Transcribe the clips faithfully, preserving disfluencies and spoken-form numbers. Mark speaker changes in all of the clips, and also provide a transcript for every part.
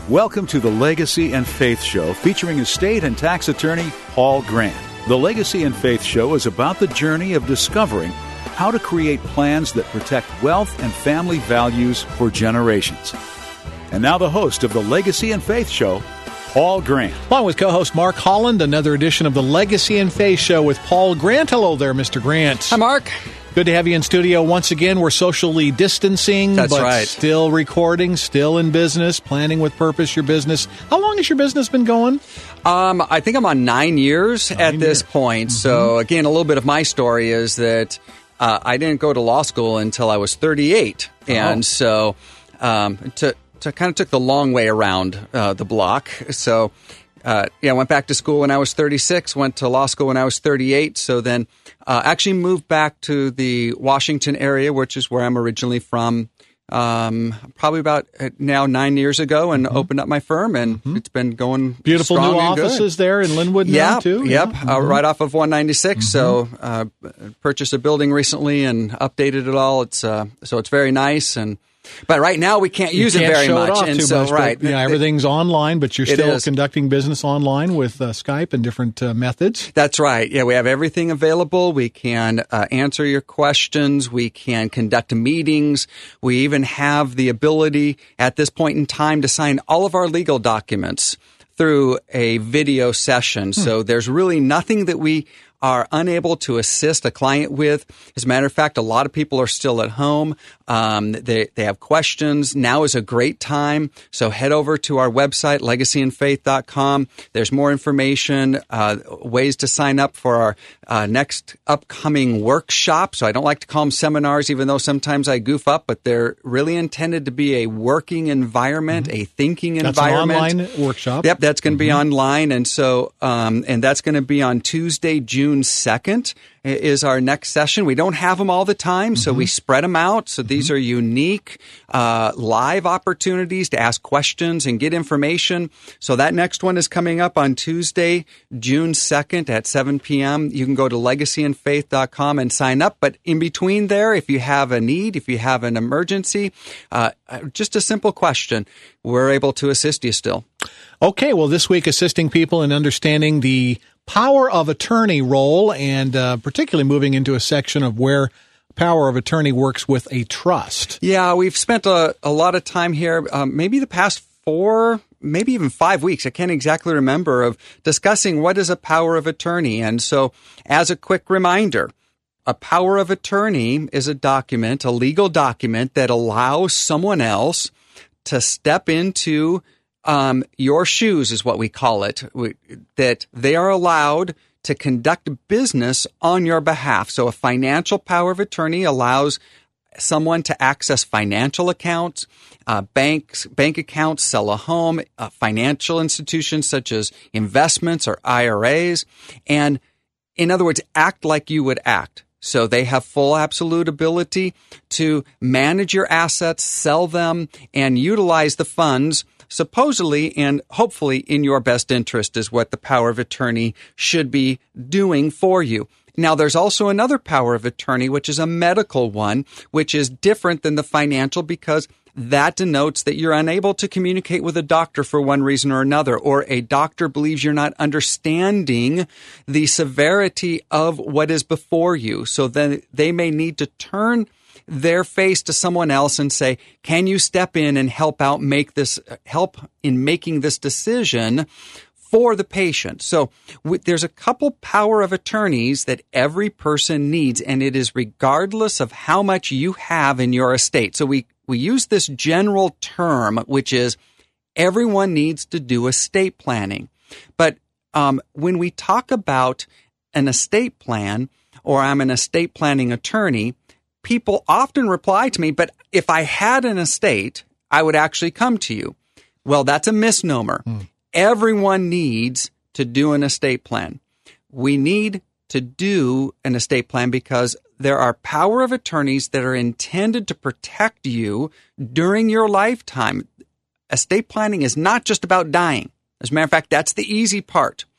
Speaker 1: Welcome to the Legacy and Faith Show, featuring estate and tax attorney Paul Grant. The Legacy and Faith Show is about the journey of discovering how to create plans that protect wealth and family values for generations. And now the host of the Legacy and Faith Show, Paul Grant.
Speaker 2: Along with co-host Mark Holland, another edition of the Legacy and Faith Show with Paul Grant. Hello there, Mister Grant.
Speaker 3: Hi, Mark.
Speaker 2: Good to have you in studio once again. We're socially distancing,
Speaker 3: That's
Speaker 2: but
Speaker 3: right.
Speaker 2: still recording, still in business, planning with purpose your business. How long has your business been going?
Speaker 3: Um, I think I'm on nine years
Speaker 2: nine
Speaker 3: at this
Speaker 2: years.
Speaker 3: point.
Speaker 2: Mm-hmm.
Speaker 3: So, again, a little bit of my story is that uh, I didn't go to law school until I was thirty-eight.
Speaker 2: Oh.
Speaker 3: And so um, to, to kind of took the long way around uh, the block. So, uh, yeah, I went back to school when I was thirty-six, went to law school when I was thirty-eight. So then uh, actually moved back to the Washington area, which is where I'm originally from. Um, probably about uh, now nine years ago, and mm-hmm. opened up my firm, and mm-hmm. it's been going
Speaker 2: beautiful
Speaker 3: strong
Speaker 2: new
Speaker 3: and
Speaker 2: offices
Speaker 3: good.
Speaker 2: there in Linwood
Speaker 3: yeah,
Speaker 2: now too.
Speaker 3: Yep,
Speaker 2: Yeah.
Speaker 3: uh,
Speaker 2: Mm-hmm.
Speaker 3: right off of one ninety-six. Mm-hmm. So uh, purchased a building recently and updated it all. It's uh, so it's very nice, and but right now we can't use
Speaker 2: you can't
Speaker 3: it very
Speaker 2: show
Speaker 3: much,
Speaker 2: it off
Speaker 3: and
Speaker 2: too
Speaker 3: so
Speaker 2: much,
Speaker 3: right,
Speaker 2: but, yeah, everything's online, but you're
Speaker 3: It
Speaker 2: still
Speaker 3: is.
Speaker 2: conducting business online with uh, Skype and different uh, methods.
Speaker 3: That's right. Yeah, we have everything available. We can uh, answer your questions. We can conduct meetings. We even have the ability at this point in time to sign all of our legal documents through a video session. Hmm. So there's really nothing that we are unable to assist a client with. As a matter of fact, a lot of people are still at home. Um, they, they have questions. Now is a great time. So head over to our website, legacy and faith dot com. There's more information, uh, ways to sign up for our uh, next upcoming workshop. So I don't like to call them seminars, even though sometimes I goof up, but they're really intended to be a working environment, mm-hmm. a thinking
Speaker 2: that's
Speaker 3: environment.
Speaker 2: That's an online workshop.
Speaker 3: Yep, that's going to
Speaker 2: mm-hmm.
Speaker 3: be online. And so, um, and that's going to be on Tuesday, June second is our next session. We don't have them all the time, so mm-hmm. we spread them out. So these mm-hmm. are unique uh, live opportunities to ask questions and get information. So that next one is coming up on Tuesday, June second at seven p.m. You can go to legacy and faith dot com and sign up. But in between there, if you have a need, if you have an emergency, uh, just a simple question, we're able to assist you still.
Speaker 2: Okay, well, this week assisting people in understanding the power of attorney role, and uh, particularly moving into a section of where power of attorney works with a trust.
Speaker 3: Yeah, we've spent a, a lot of time here, um, maybe the past four, maybe even five weeks, I can't exactly remember, of discussing what is a power of attorney. And so as a quick reminder, a power of attorney is a document, a legal document that allows someone else to step into Um, your shoes is what we call it, we, that they are allowed to conduct business on your behalf. So a financial power of attorney allows someone to access financial accounts, uh, banks, bank accounts, sell a home, uh, financial institutions such as investments or I R As, and in other words, act like you would act. So they have full absolute ability to manage your assets, sell them, and utilize the funds supposedly and hopefully in your best interest is what the power of attorney should be doing for you. Now, there's also another power of attorney, which is a medical one, which is different than the financial because that denotes that you're unable to communicate with a doctor for one reason or another, or a doctor believes you're not understanding the severity of what is before you. So then they may need to turn their face to someone else and say, can you step in and help out make this, help in making this decision for the patient? So w- there's a couple power of attorneys that every person needs, and it is regardless of how much you have in your estate. So we, we use this general term, which is everyone needs to do estate planning. But um, when we talk about an estate plan, or I'm an estate planning attorney, people often reply to me, but if I had an estate, I would actually come to you. Well, that's a misnomer. Mm. Everyone needs to do an estate plan. We need to do an estate plan because there are power of attorneys that are intended to protect you during your lifetime. Estate planning is not just about dying. As a matter of fact, that's the easy part.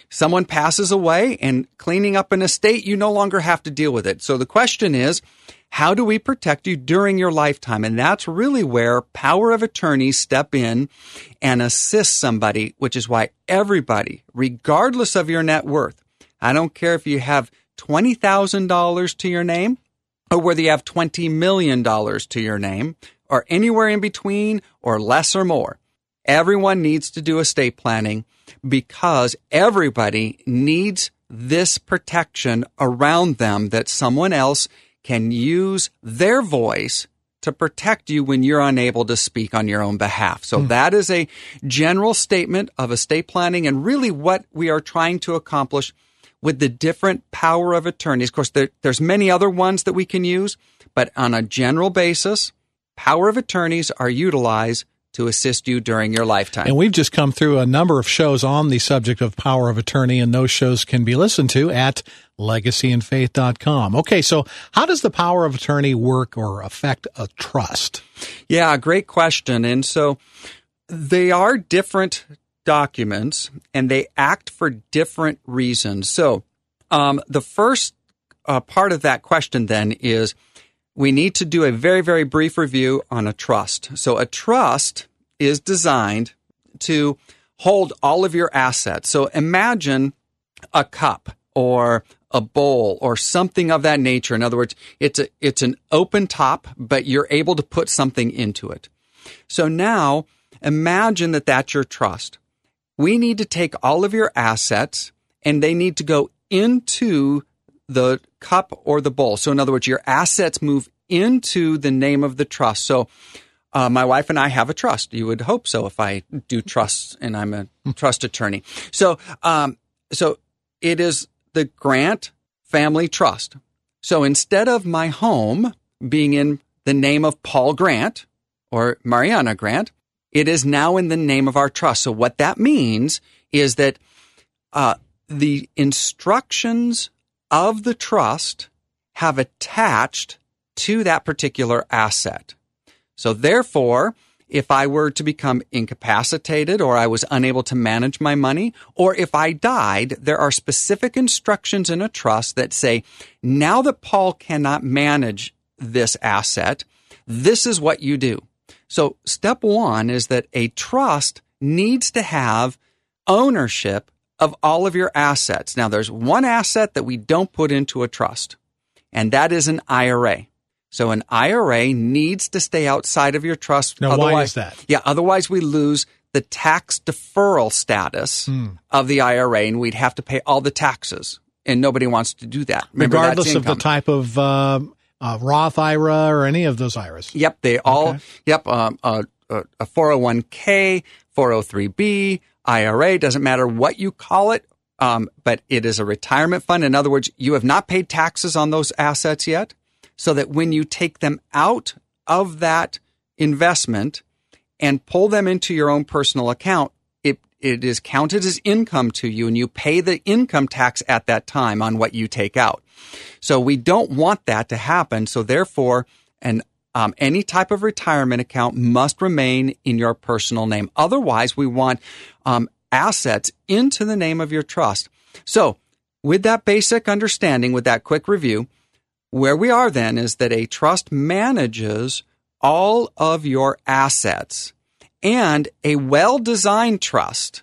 Speaker 3: someone passes away and cleaning up an estate, you no longer have to deal with it. So the question is, how do we protect you during your lifetime? And that's really where power of attorney step in and assist somebody, which is why everybody, regardless of your net worth, I don't care if you have twenty thousand dollars to your name or whether you have twenty million dollars to your name or anywhere in between or less or more, everyone needs to do estate planning because everybody needs this protection around them that someone else can use their voice to protect you when you're unable to speak on your own behalf. So mm. that is a general statement of estate planning and really what we are trying to accomplish with the different power of attorneys. Of course, there, there's many other ones that we can use, but on a general basis, power of attorneys are utilized to assist you during your lifetime.
Speaker 2: And we've just come through a number of shows on the subject of power of attorney, and those shows can be listened to at legacy and faith dot com. Okay, so how does the power of attorney work or affect a trust?
Speaker 3: Yeah, great question. And so they are different documents, and they act for different reasons. So um, the first uh, part of that question then is we need to do a very, very brief review on a trust. So a trust is designed to hold all of your assets. So imagine a cup or a bowl or something of that nature. In other words, it's a, it's an open top, but you're able to put something into it. So now imagine that that's your trust. We need to take all of your assets and they need to go into the cup or the bowl. So in other words, your assets move into the name of the trust. So uh, my wife and I have a trust. You would hope so if I do trusts and I'm a trust attorney. So, um, so it is the Grant Family Trust. So instead of my home being in the name of Paul Grant or Mariana Grant, it is now in the name of our trust. So what that means is that uh, the instructions of the trust have attached to that particular asset. So therefore, if I were to become incapacitated or I was unable to manage my money, or if I died, there are specific instructions in a trust that say, now that Paul cannot manage this asset, this is what you do. So step one is that a trust needs to have ownership of all of your assets. Now, there's one asset that we don't put into a trust, and that is an I R A. So an I R A needs to stay outside of your trust.
Speaker 2: Now,
Speaker 3: otherwise,
Speaker 2: why is that?
Speaker 3: Yeah, otherwise we lose the tax deferral status hmm. of the I R A, and we'd have to pay all the taxes, and nobody wants to do that. Remember,
Speaker 2: regardless of the type of uh, uh, Roth I R A or any of those I R As.
Speaker 3: Yep, they all,
Speaker 2: okay.
Speaker 3: yep, um, uh, uh, a four oh one k, four oh three b, I R A, doesn't matter what you call it, um, but it is a retirement fund. In other words, you have not paid taxes on those assets yet, so that when you take them out of that investment and pull them into your own personal account, it, it is counted as income to you, and you pay the income tax at that time on what you take out. So we don't want that to happen. So therefore, an Um, any type of retirement account must remain in your personal name. Otherwise, we want um, assets into the name of your trust. So with that basic understanding, with that quick review, where we are then is that a trust manages all of your assets, and a well-designed trust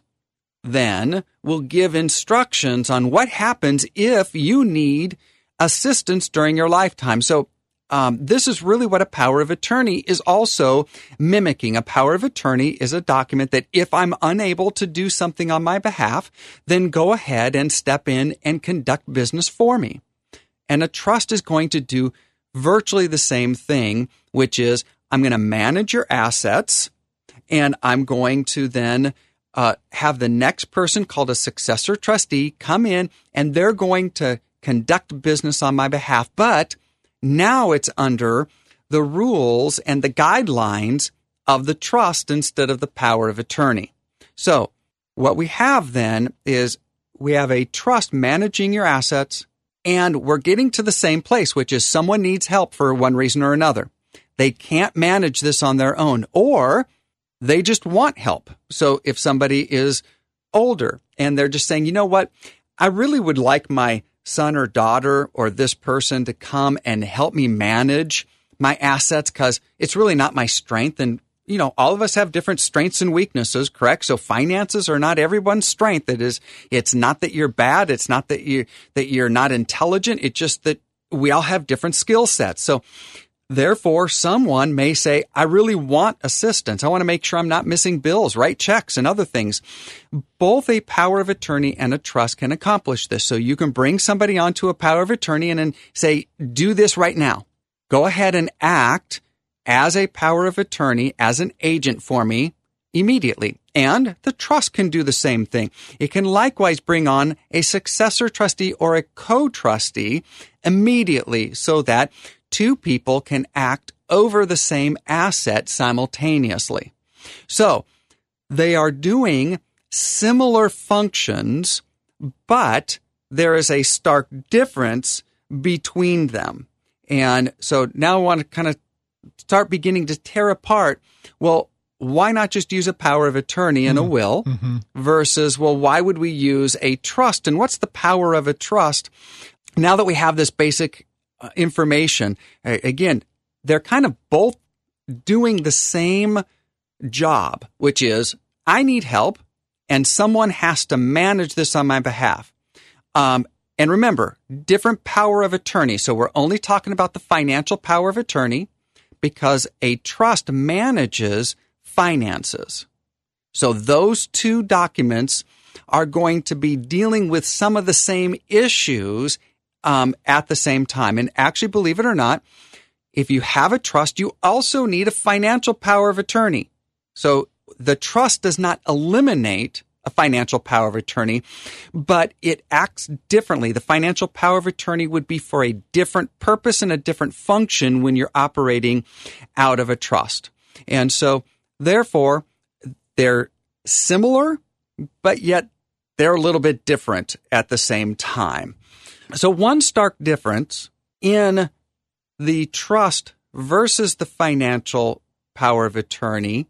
Speaker 3: then will give instructions on what happens if you need assistance during your lifetime. So Um, this is really what a power of attorney is also mimicking. A power of attorney is a document that if I'm unable to do something on my behalf, then go ahead and step in and conduct business for me. And a trust is going to do virtually the same thing, which is I'm going to manage your assets, and I'm going to then uh, have the next person called a successor trustee come in, and they're going to conduct business on my behalf. But now it's under the rules and the guidelines of the trust instead of the power of attorney. So what we have then is we have a trust managing your assets, and we're getting to the same place, which is someone needs help for one reason or another. They can't manage this on their own, or they just want help. So if somebody is older and they're just saying, you know what, I really would like my son or daughter or this person to come and help me manage my assets because it's really not my strength. And, you know, all of us have different strengths and weaknesses, correct? So finances are not everyone's strength. It is, it's not that you're bad. It's not that you, that you're not intelligent. It's just that we all have different skill sets. So therefore, someone may say, I really want assistance. I want to make sure I'm not missing bills, write checks, and other things. Both a power of attorney and a trust can accomplish this. So you can bring somebody onto a power of attorney and then say, do this right now. Go ahead and act as a power of attorney, as an agent for me immediately. And the trust can do the same thing. It can likewise bring on a successor trustee or a co-trustee immediately so that two people can act over the same asset simultaneously. So they are doing similar functions, but there is a stark difference between them. And so now I want to kind of start beginning to tear apart, well, why not just use a power of attorney and mm-hmm. a will mm-hmm. versus, well, why would we use a trust? And what's the power of a trust? Now that we have this basic uh, information, uh, again, they're kind of both doing the same job, which is I need help and someone has to manage this on my behalf. Um, and remember, different power of attorney. So we're only talking about the financial power of attorney because a trust manages finances. So those two documents are going to be dealing with some of the same issues um, at the same time. And actually, believe it or not, if you have a trust, you also need a financial power of attorney. So the trust does not eliminate a financial power of attorney, but it acts differently. The financial power of attorney would be for a different purpose and a different function when you're operating out of a trust. And so therefore, they're similar, but yet they're a little bit different at the same time. So one stark difference in the trust versus the financial power of attorney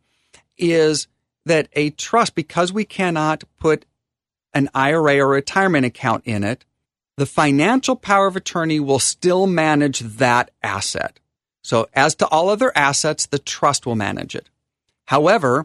Speaker 3: is that a trust, because we cannot put an I R A or retirement account in it, the financial power of attorney will still manage that asset. So as to all other assets, the trust will manage it. However,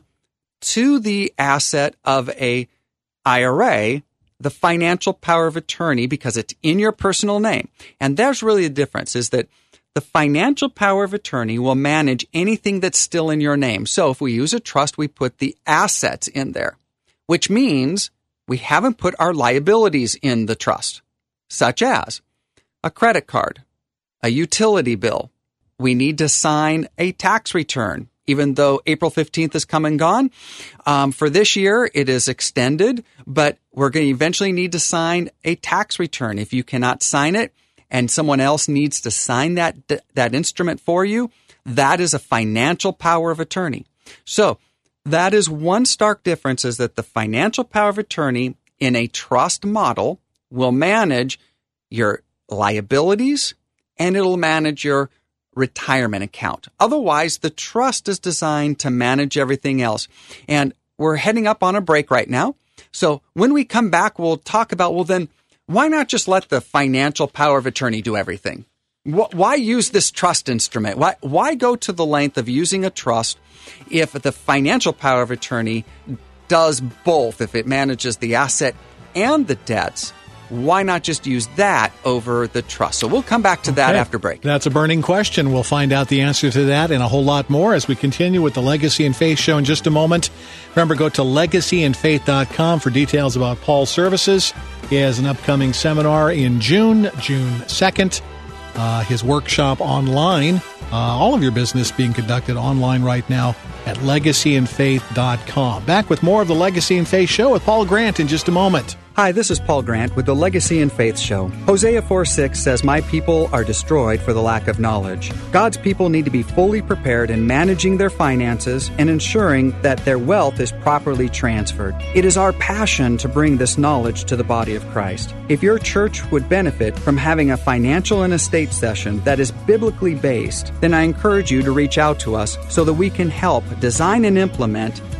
Speaker 3: to the asset of a I R A, the financial power of attorney, because it's in your personal name, and there's really a difference, is that the financial power of attorney will manage anything that's still in your name. So if we use a trust, we put the assets in there, which means we haven't put our liabilities in the trust, such as a credit card, a utility bill. We need to sign a tax return, even though April fifteenth is come and gone. Um, for this year, it is extended, but we're going to eventually need to sign a tax return. If you cannot sign it, and someone else needs to sign that that instrument for you, that is a financial power of attorney. So that is one stark difference, is that the financial power of attorney in a trust model will manage your liabilities and it'll manage your retirement account. Otherwise, the trust is designed to manage everything else. And we're heading up on a break right now. So when we come back, we'll talk about, well, then, why not just let the financial power of attorney do everything? Why use this trust instrument? Why, why go to the length of using a trust if the financial power of attorney does both, if it manages the asset and the debts? Why not just use that over the trust? So we'll come back to that okay. after break.
Speaker 2: That's a burning question. We'll find out the answer to that and a whole lot more as we continue with the Legacy and Faith Show in just a moment. Remember, go to legacy and faith dot com for details about Paul's services. He has an upcoming seminar in June, June second. Uh, his workshop online. Uh, all of your business being conducted online right now at legacy and faith dot com. Back with more of the Legacy and Faith Show with Paul Grant in just a moment.
Speaker 3: Hi, this is Paul Grant with the Legacy and Faith Show. Hosea four six says, "My people are destroyed for the lack of knowledge." God's people need to be fully prepared in managing their finances and ensuring that their wealth is properly transferred. It is our passion to bring this knowledge to the body of Christ. If your church would benefit from having a financial and estate session that is biblically based, then I encourage you to reach out to us so that we can help design and implement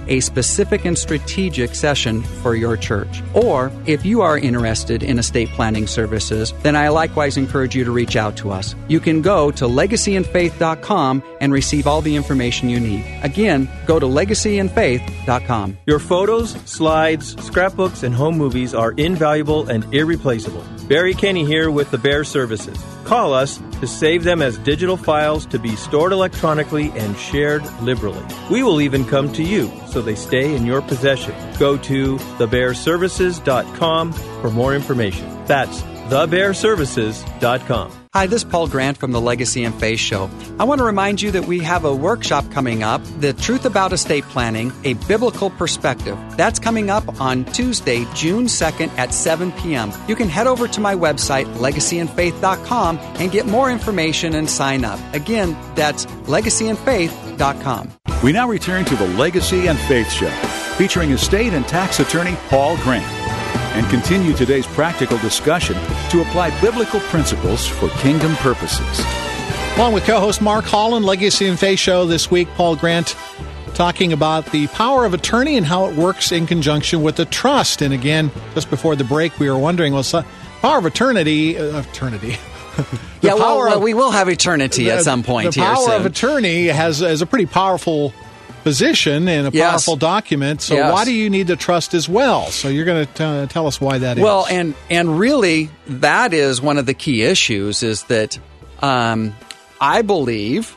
Speaker 3: a specific and strategic session for your church. Or if you are interested in estate planning services, then I likewise encourage you to reach out to us. You can go to legacy and faith dot com and receive all the information you need. Again, go to legacy and faith dot com.
Speaker 4: Your photos, slides, scrapbooks, and home movies are invaluable and irreplaceable. Barry Kenny here with the Bear Services. Call us to save them as digital files to be stored electronically and shared liberally. We will even come to you so they stay in your possession. Go to the bear services dot com for more information. That's the bear services dot com.
Speaker 3: Hi, this is Paul Grant from the Legacy and Faith Show. I want to remind you that we have a workshop coming up, The Truth About Estate Planning, A Biblical Perspective. That's coming up on Tuesday, June second at seven p.m. You can head over to my website, legacy and faith dot com, and get more information and sign up. Again, that's legacy and faith dot com.
Speaker 1: We now return to the Legacy and Faith Show, featuring estate and tax attorney Paul Grant, and continue today's practical discussion to apply biblical principles for kingdom purposes.
Speaker 2: Along with co-host Mark Holland, Legacy and Faith Show this week, Paul Grant talking about the power of attorney and how it works in conjunction with the trust. And again, just before the break, we were wondering, well, so, power of eternity, uh, eternity.
Speaker 3: yeah, well, well, we will have eternity
Speaker 2: the,
Speaker 3: at some point
Speaker 2: the
Speaker 3: here.
Speaker 2: The power
Speaker 3: soon.
Speaker 2: of attorney has, has a pretty powerful position and a
Speaker 3: yes.
Speaker 2: powerful document. So
Speaker 3: yes.
Speaker 2: why do you need the trust as well? So you're going to tell us why that
Speaker 3: well,
Speaker 2: is.
Speaker 3: Well, and and really, that is one of the key issues is that um, I believe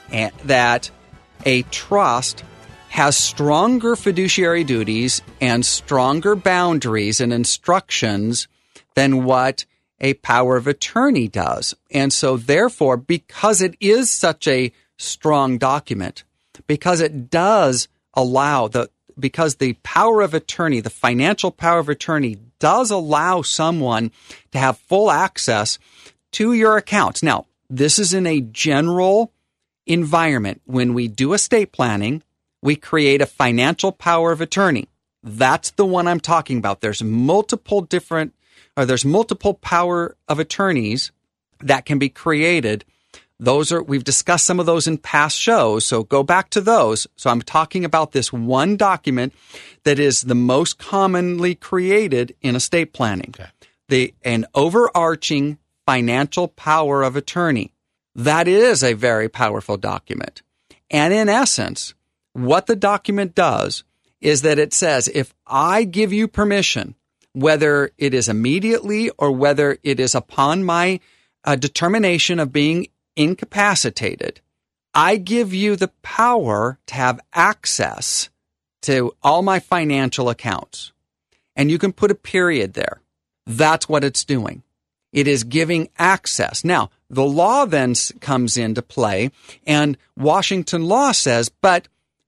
Speaker 3: that a trust has stronger fiduciary duties and stronger boundaries and instructions than what a power of attorney does. And so therefore, because it is such a strong document, because it does allow the, because the power of attorney, the financial power of attorney does allow someone to have full access to your accounts. Now, this is in a general environment. When we do estate planning, we create a financial power of attorney. That's the one I'm talking about. There's multiple different, or there's multiple power of attorneys that can be created. Those are, we've discussed some of those in past shows, so go back to those. So I'm talking about this one document that is the most commonly created in estate planning. Okay. The, an overarching financial power of attorney. That is a very powerful document. And in essence, what the document does is that it says, if I give you permission, whether it is immediately or whether it is upon my uh, determination of being incapacitated, I give you the power to have access to all my financial accounts. And you can put a period there. That's what it's doing. It is giving access. Now, the law then comes into play, and Washington law says, but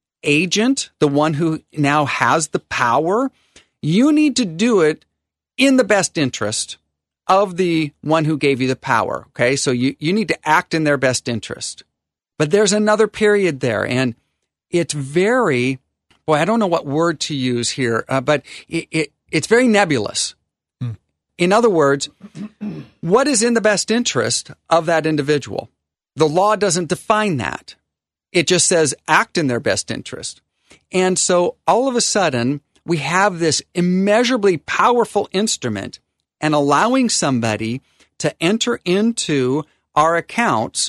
Speaker 3: agent, the one who now has the power, you need to do it in the best interest of the one who gave you the power. Okay, so you, you need to act in their best interest. But there's another period there, and it's very, boy, I don't know what word to use here, uh, but it, it it's very nebulous. Hmm. In other words, what is in the best interest of that individual? The law doesn't define that. It just says act in their best interest. And so all of a sudden, we have this immeasurably powerful instrument and allowing somebody to enter into our accounts.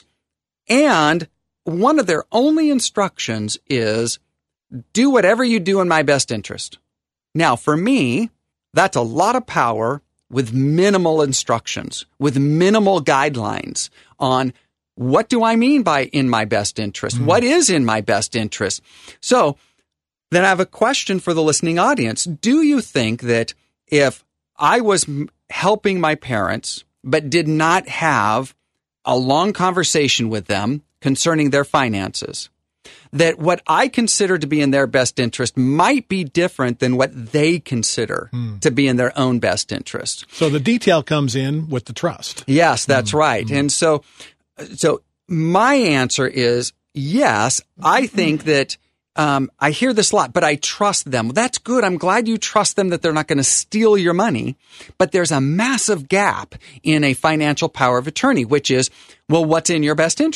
Speaker 3: And one of their only instructions is do whatever you do in my best interest. Now, for me, that's a lot of power with minimal instructions, with minimal guidelines on what do I mean by in my best interest? Mm. What is in my best interest? So then I have a question for the listening audience. Do you think that if I was helping my parents, but did not have a long conversation with them concerning their finances, that what I consider to be in their best interest might be different than what they consider hmm. to be in their own best interest?
Speaker 2: So the detail comes in with the trust.
Speaker 3: Yes, that's hmm. right.
Speaker 2: Hmm.
Speaker 3: And so, so my answer is yes. I think that Um, I hear this a lot, but I trust them. Well, that's good. I'm glad you trust them that they're not going to steal your money. But there's a massive gap in a financial power of attorney, which is, well, what's in your best interest?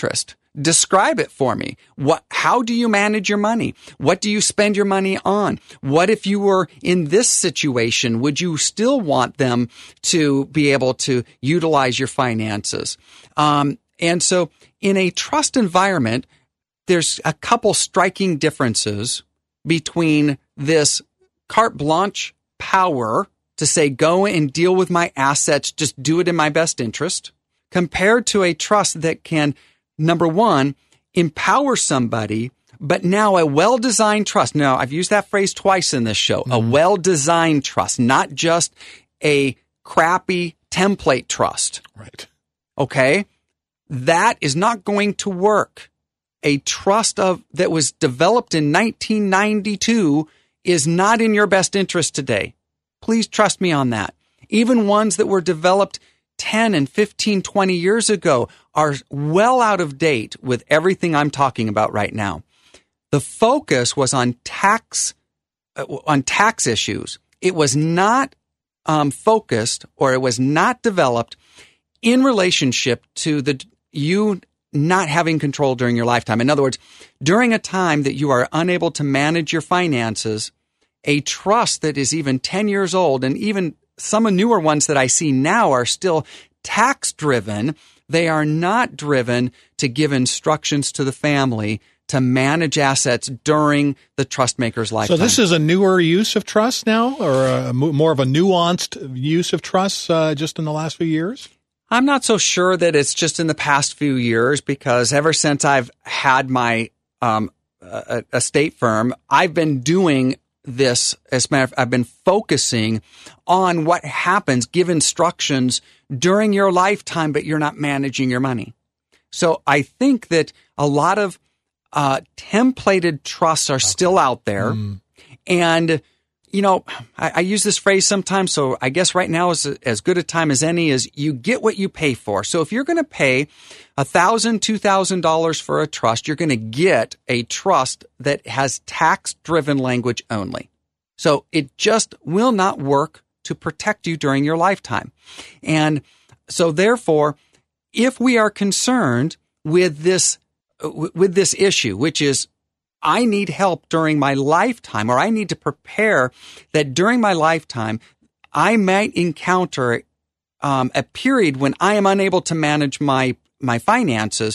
Speaker 3: Describe it for me. What, how do you manage your money? What do you spend your money on? What if you were in this situation? Would you still want them to be able to utilize your finances? Um, and so in a trust environment, there's a couple striking differences between this carte blanche power to say, go and deal with my assets, just do it in my best interest, compared to a trust that can, number one, empower somebody, but now a well-designed trust. Now, I've used that phrase twice in this show, mm-hmm. a well-designed trust, not just a crappy template trust.
Speaker 2: Right.
Speaker 3: Okay? That is not going to work. A trust of that was developed in nineteen ninety-two is not in your best interest today. Please trust me on that. Even ones that were developed ten and fifteen, twenty years ago are well out of date with everything I'm talking about right now. The focus was on tax, uh, on tax issues. It was not um, focused, or it was not developed in relationship to the you not having control during your lifetime. In other words, during a time that you are unable to manage your finances, a trust that is even ten years old, and even some of newer ones that I see now are still tax driven. They are not driven to give instructions to the family to manage assets during the trust maker's lifetime.
Speaker 2: So this is a newer use of trust now, or a, more of a nuanced use of trust uh, just in the last few years?
Speaker 3: I'm not so sure that it's just in the past few years, because ever since I've had my um, uh, estate firm, I've been doing this. As a matter of fact, I've been focusing on what happens, give instructions during your lifetime, but you're not managing your money. So I think that a lot of uh, templated trusts are still out there. Mm. And, you know, I, I use this phrase sometimes, so I guess right now is as good a time as any, is you get what you pay for. So if you're going to pay one thousand dollars, two thousand dollars for a trust, you're going to get a trust that has tax-driven language only. So it just will not work to protect you during your lifetime. And so therefore, if we are concerned with this, with this issue, which is I need help during my lifetime, or I need to prepare that during my lifetime, I might encounter um, a period when I am unable to manage my, my finances.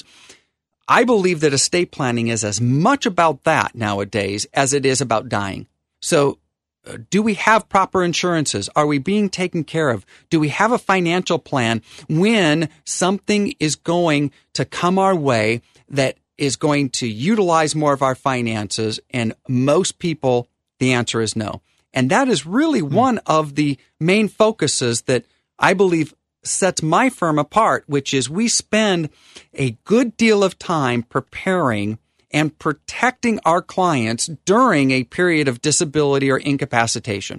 Speaker 3: I believe that estate planning is as much about that nowadays as it is about dying. So uh, do we have proper insurances? Are we being taken care of? Do we have a financial plan when something is going to come our way that is going to utilize more of our finances? And most people, the answer is no. And that is really mm. one of the main focuses that I believe sets my firm apart, which is we spend a good deal of time preparing and protecting our clients during a period of disability or incapacitation.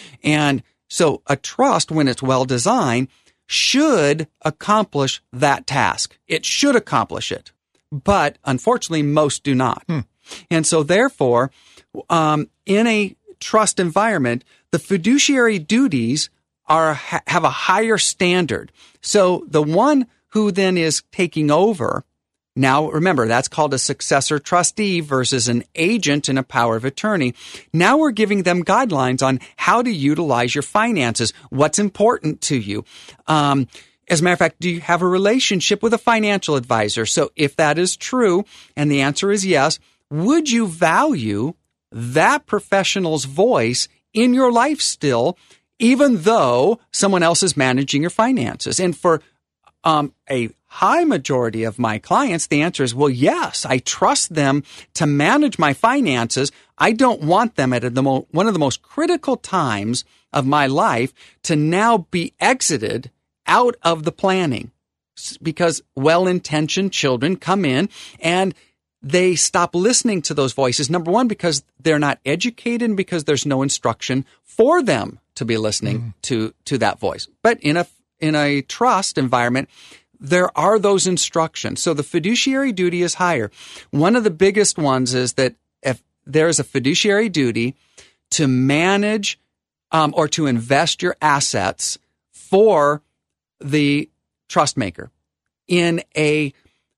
Speaker 3: And so a trust, when it's well designed, should accomplish that task. It should accomplish it. But unfortunately, most do not. Hmm. And so therefore, um, in a trust environment, the fiduciary duties are ha- have a higher standard. So the one who then is taking over, now remember, that's called a successor trustee versus an agent in a power of attorney. Now we're giving them guidelines on how to utilize your finances, what's important to you. Um, As a matter of fact, do you have a relationship with a financial advisor? So if that is true, and the answer is yes, would you value that professional's voice in your life still, even though someone else is managing your finances? And for um, a high majority of my clients, the answer is, well, yes, I trust them to manage my finances. I don't want them at the mo- one of the most critical times of my life to now be exited out of the planning, because well-intentioned children come in and they stop listening to those voices. Number one, because they're not educated and because there's no instruction for them to be listening mm. to, to that voice. But in a, in a trust environment, there are those instructions. So the fiduciary duty is higher. One of the biggest ones is that if there's a fiduciary duty to manage um, or to invest your assets for the trust maker in a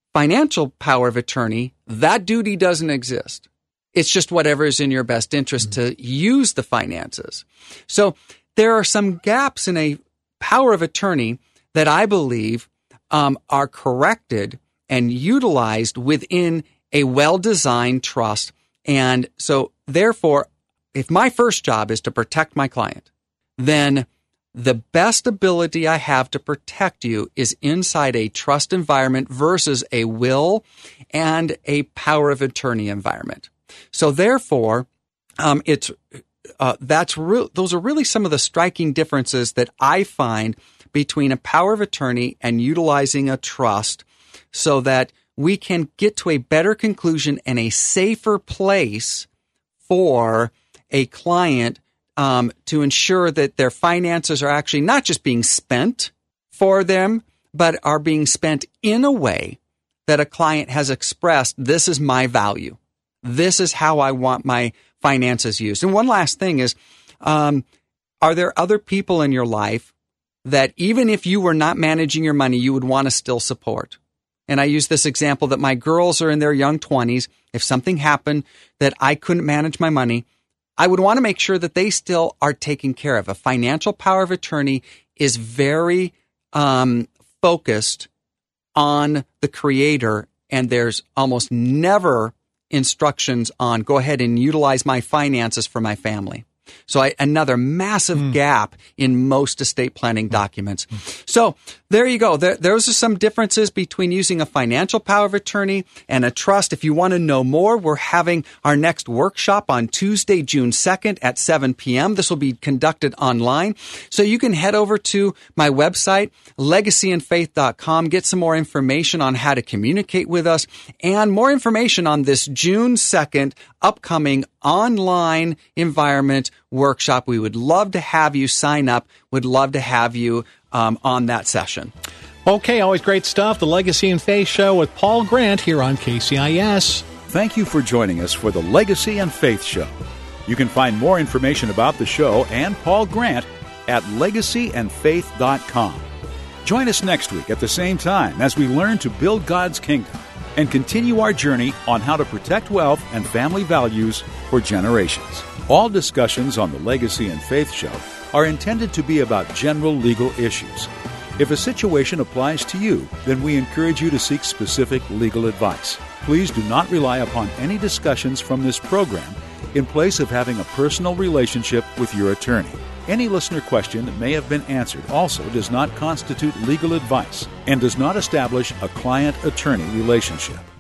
Speaker 3: financial power of attorney, that duty doesn't exist. It's just whatever is in your best interest mm-hmm. to use the finances. So there are some gaps in a power of attorney that I believe um, are corrected and utilized within a well-designed trust. And so therefore, if my first job is to protect my client, then the best ability I have to protect you is inside a trust environment versus a will and a power of attorney environment. So therefore, um, it's uh, that's re- those are really some of the striking differences that I find between a power of attorney and utilizing a trust, so that we can get to a better conclusion and a safer place for a client um, to ensure that their finances are actually not just being spent for them, but are being spent in a way that a client has expressed, this is my value. This is how I want my finances used. And one last thing is, um, are there other people in your life that even if you were not managing your money, you would want to still support? And I use this example that my girls are in their young twenties. If something happened that I couldn't manage my money, I would want to make sure that they still are taken care of. A financial power of attorney is very um, focused on the creator, and there's almost never instructions on go ahead and utilize my finances for my family. So I, another massive mm. gap in most estate planning documents. Mm. So there you go. There, those are some differences between using a financial power of attorney and a trust. If you want to know more, we're having our next workshop on Tuesday, June second at seven p.m. This will be conducted online. So you can head over to my website, legacy and faith dot com, get some more information on how to communicate with us and more information on this June second upcoming online environment workshop. We would love to have you sign up. Would love to have you um, on that session.
Speaker 2: Okay, always great stuff. The Legacy and Faith Show with Paul Grant here on K C I S.
Speaker 1: Thank you for joining us for the Legacy and Faith Show. You can find more information about the show and Paul Grant at legacy and faith dot com. Join us next week at the same time as we learn to build God's kingdom and continue our journey on how to protect wealth and family values for generations. All discussions on the Legacy and Faith Show are intended to be about general legal issues. If a situation applies to you, then we encourage you to seek specific legal advice. Please do not rely upon any discussions from this program in place of having a personal relationship with your attorney. Any listener question that may have been answered also does not constitute legal advice and does not establish a client-attorney relationship.